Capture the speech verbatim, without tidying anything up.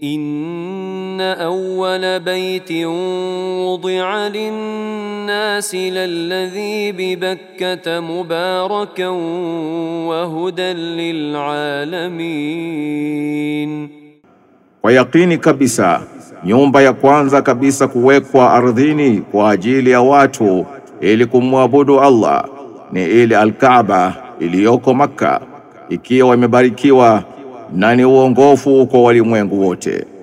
إن أول بيت وضع للناس للذي ببكة مباركا وهدى للعالمين. Kwa yakini kabisa, nyumba ya kwanza kabisa kuwekwa ardhini kwa ajili ya watu ili kumwabudu Allah ni ile Al-Kaaba iliyoko Makka, ikiwa imebarikiwa na ni uongofu kwa walimwengu wote.